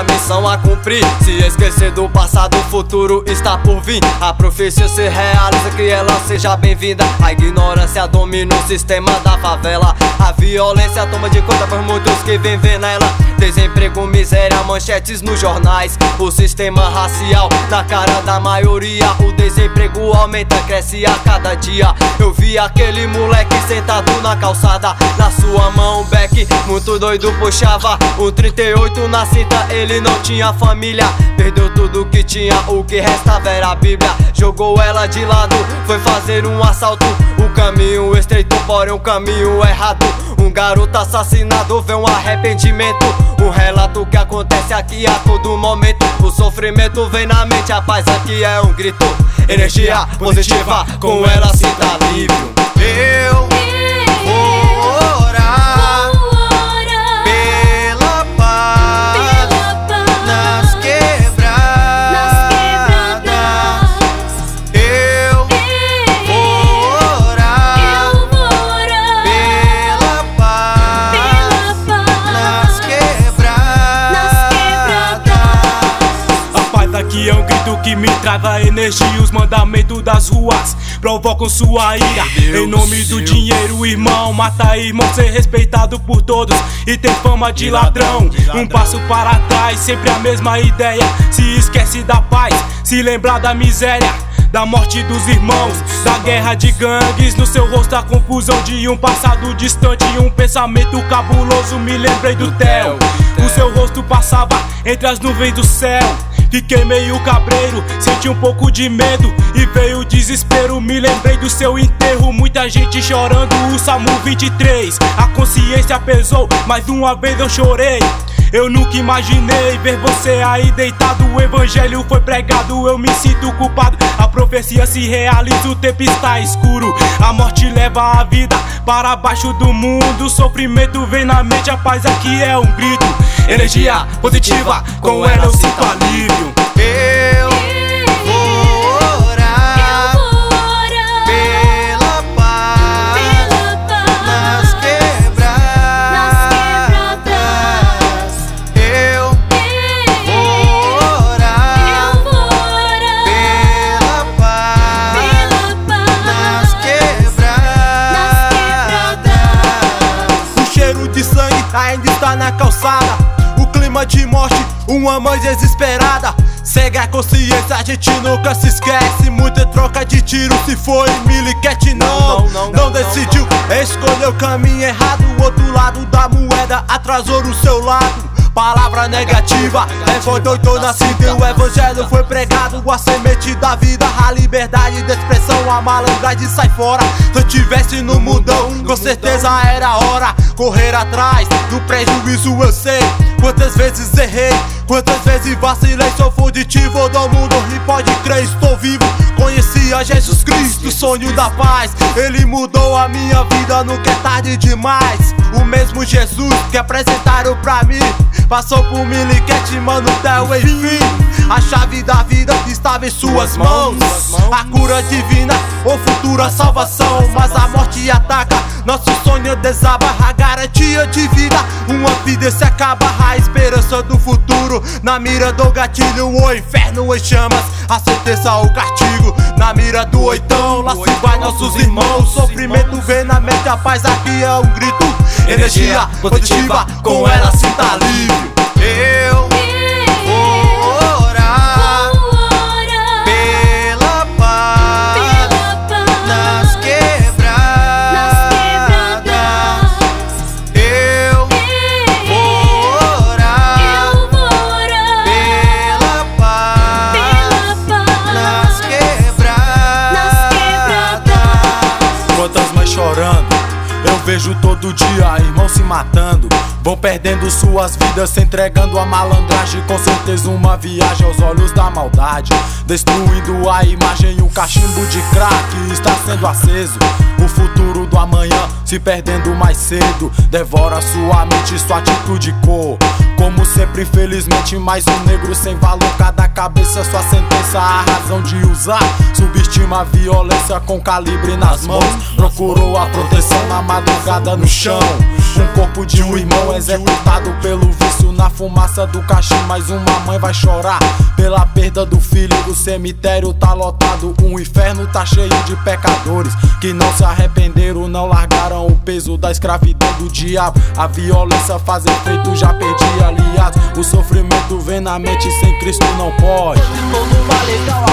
uma missão a cumprir. Se esquecer do passado, o futuro está por vir. A profecia se realiza, que ela seja bem-vinda. A ignorância domina o sistema da favela. A violência toma de conta por muitos que vivem nela. Desemprego, miséria, manchetes nos jornais. O sistema racial na cara da maioria. O desemprego aumenta, cresce a cada dia. Eu vi aquele moleque sentado na calçada, na sua mão um beck, muito doido puxava o 38 na cinta. Ele não tinha família, perdeu tudo que tinha, o que restava era a Bíblia. Jogou ela de lado, foi fazer um assalto. O caminho estreito, porém um caminho errado. Um garoto assassinado, vê um arrependimento. Um relato que acontece aqui a todo momento. O sofrimento vem na mente, a paz aqui é um grito. Energia positiva, com ela sinta alívio. Eu vou orar pela paz nas quebradas. Eu vou orar pela paz nas quebradas. A paz aqui é um grito que me trava energia. Os mandamentos das ruas provocam sua ira. Em nome do dinheiro, irmão, mata irmão, ser respeitado por todos e tem fama de ladrão. Um passo para trás, sempre a mesma ideia. Se esquece da paz, se lembrar da miséria, da morte dos irmãos, da guerra de gangues. No seu rosto a confusão de um passado distante, um pensamento cabuloso. Me lembrei do Theo. O seu rosto passava entre as nuvens do céu. Fiquei meio cabreiro, senti um pouco de medo e veio o desespero. Me lembrei do seu enterro, muita gente chorando. O Salmo 23, a consciência pesou, mais uma vez eu chorei. Eu nunca imaginei ver você aí deitado. O evangelho foi pregado, eu me sinto culpado. A profecia se realiza, o tempo está escuro. A morte leva a vida para baixo do mundo. O sofrimento vem na mente, a paz aqui é um grito. Energia positiva, com ela eu sinto alívio. Eu vou orar pela paz nas quebradas. Eu vou orar pela paz nas quebradas. O cheiro de sangue ainda está na calçada. O clima de morte, uma mãe desesperada. Segue a consciência, a gente nunca se esquece. Muita troca de tiro, se foi miliquete não decidiu, escolheu o caminho errado. O outro lado da moeda atrasou no seu lado. Palavra negativa, foi doido na cinta. O evangelho foi pregado, a semente da vida, a liberdade de expressão, a malandragem sai fora. Se eu tivesse no mundão, com certeza era hora correr atrás do prejuízo. Eu sei quantas vezes errei, quantas vezes vacilei. Sou fugitivo do mundo e pode crer, estou vivo. Conheci a Jesus Cristo, sonho da paz. Ele mudou a minha vida, nunca é tarde demais. O mesmo Jesus que apresentaram pra mim passou por miliquete, mano, Theo, enfim. A chave da vida estava em suas mãos. A cura divina ou futura salvação. Mas a morte ataca, nosso sonho desaba. A garantia de vida, uma vida se acaba. A esperança do futuro na mira do gatilho. O inferno em chamas, a sentença o castigo na mira do oitão. Lá se vai nossos irmãos. Sofrimento vem na mente, a paz aqui é um grito. Energia positiva, com ela sinta alívio. Eu vou orar pela paz nas quebradas. Eu vou orar pela paz nas quebradas. Quantas mães chorando, eu vejo todo dia, irmãos se matando. Vão perdendo suas vidas, se entregando a malandragem. Com certeza uma viagem aos olhos da maldade, destruindo a imagem. O cachimbo de crack está sendo aceso. O futuro do amanhã se perdendo mais cedo. Devora sua mente, sua atitude cor. Como sempre, infelizmente, mais um negro sem valor. Cada cabeça sua sentença, a razão de usar. Subestima a violência com calibre nas mãos. Procurou a proteção na madrugada no chão. Um corpo de um irmão executado pelo vício na fumaça do cachimbo. Mais uma mãe vai chorar pela perda do filho. O cemitério tá lotado, o inferno tá cheio de pecadores que não se arrependeram, não largaram o peso da escravidão do diabo. A violência faz efeito, já perdi aliados. O sofrimento vem na mente, sem Cristo não pode. Todo vale igual